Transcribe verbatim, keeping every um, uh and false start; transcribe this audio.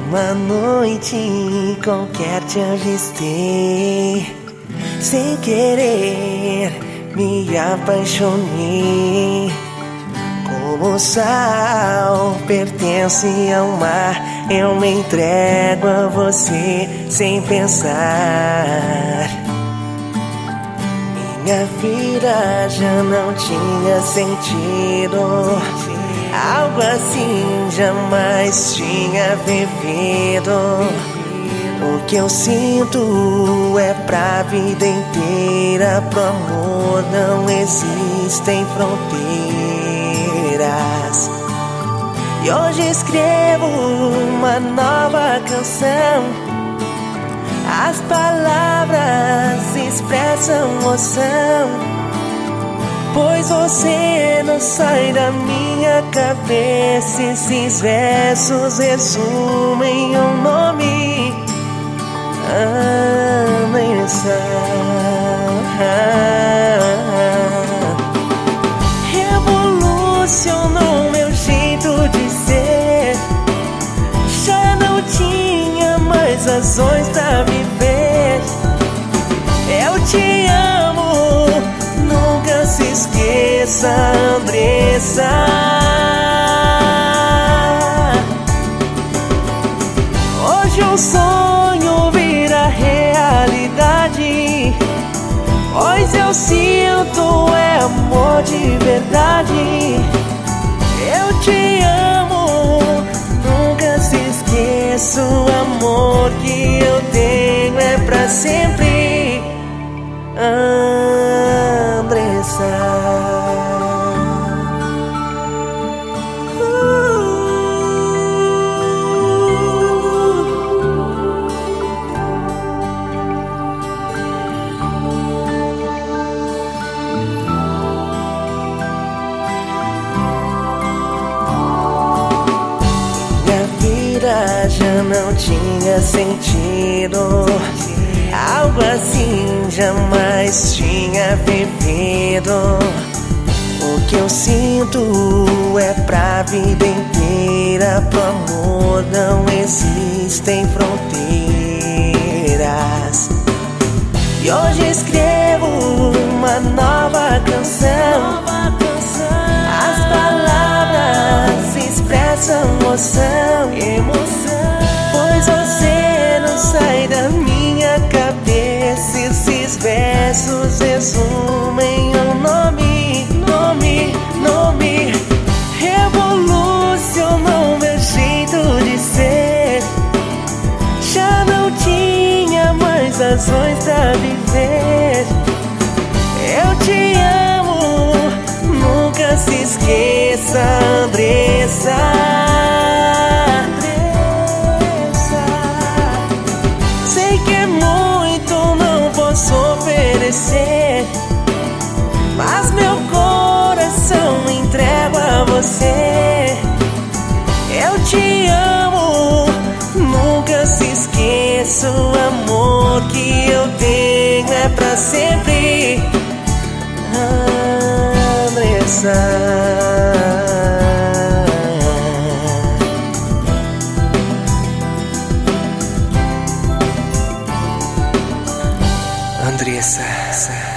Uma noite qualquer te avistei, sem querer me apaixonei. Como o sal pertence ao mar, eu me entrego a você sem pensar. Minha vida já não tinha sentido, algo assim jamais tinha vivido. O que eu sinto é pra vida inteira. Pro amor não existem fronteiras. E hoje escrevo uma nova canção. As palavras expressam emoção, pois você não sai da minha cabeça. Esses versos resumem o nome Andressa. Revolucionou meu jeito de ser. Já não tinha mais razões pra viver. Eu te amo, nunca se esqueça, Andressa. Hoje um sonho vira realidade, pois eu sinto é amor de verdade. Eu te amo, nunca se esqueça, o amor que eu tenho é pra sempre, Andressa. Já não tinha sentido, algo assim jamais tinha vivido. O que eu sinto é pra vida inteira. Pro amor não existem fronteiras. E hoje escrevo uma nova canção. As palavras expressam emoção, emoção, pois você não sai da minha cabeça. Esses versos resumem o nome, nome, nome. Revolucionou meu jeito de ser. Já não tinha mais razões pra viver. Eu te amo, nunca se esqueça, Andressa. Andressa. Sei que é muito, não posso oferecer, mas meu coração entrego a você. Eu te amo, nunca se esqueça, o amor que eu tenho é pra sempre, Andressa. Andressa.